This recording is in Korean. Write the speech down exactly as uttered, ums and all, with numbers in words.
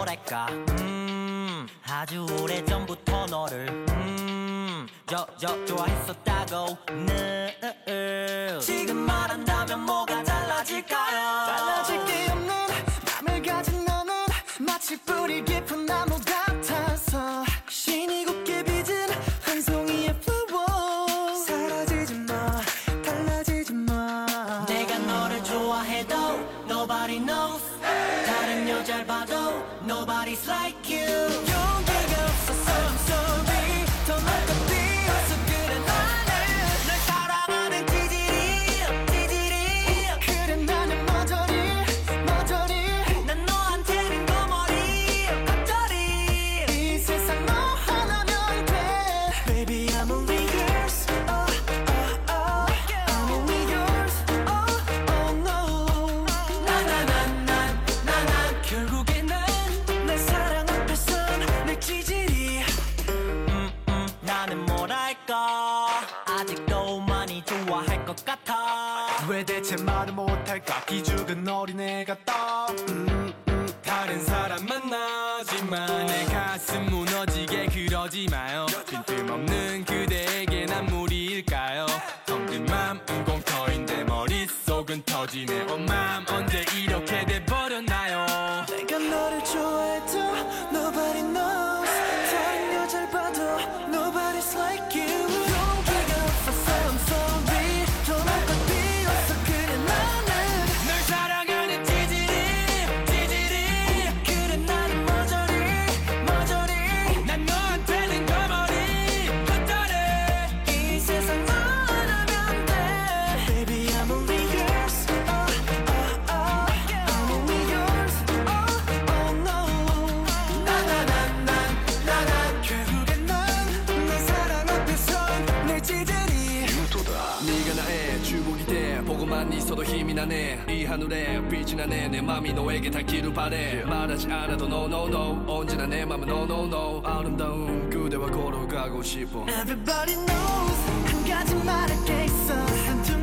뭐랄까 음 아주 오래전부터 너를 음 저 저 좋아했었다고 늘 지금 말한다면 뭐가 달라질까요? 달라질 게 없는 맘을 가진 너는 마치 뿌리 깊은 나무 같아서 신이 곱게 빚은 한 송이의 flower 사라지지 마 달라지지 마 내가 너를 좋아해도 nobody knows 다른 여자를 봐도 nobody's like you 용기가 없어서 I'm sorry 더 넓고 뛰어서 그래 나는 널 사랑하는 찌질이 찌질이 그래 나는 머저리 머저리 난 너한테는 거머리 겉절이 이 세상 너 하나면 돼 Baby I'm only yours oh oh oh I'm only yours oh oh no 나나나나나나 결국에 난 날 사랑 앞에선 내 찌질이 음, 음, 나는 뭐랄까 아직도 많이 좋아할 것 같아 왜 대체 말을 못할까 기죽은 어린애 같다 음, 음. 다른 사람 만나지만 내 가슴 무너지게 그러지 마요 빈틈없는 그대에게 난 무리일까요 텅빈 맘은 공터인데 머릿속은 터지네 온 맘 언제 이렇게 돼버렸나요 내가 너를 좋아해도 Nobody knows 다른 여자를 봐도 Nobody's like you 용기가 없어서 I'm sorry 더 넓고 뛰어서 그래 나는 널 사랑하는 찌질이 찌질이 그래 나는 머저리 머저리 난 너한테는 거머리 겉절이 이 세상 너 하나면 돼 Baby I'm only yours oh oh oh I'm only yours oh oh no 나나나나나나 결국엔 난내 사랑 앞에선 내 찌질이 네가 나의 주복이 돼 보고만 있어도 힘이 나네 이 하늘에 빛이 나네 내 맘이 너에게 닿기를 바래 말하지 않아도 no no no 언제나 내 맘은 no no no 아름다운 그대와 걸어가고 싶어 Everybody knows 한 가지 말할 게 있어 한두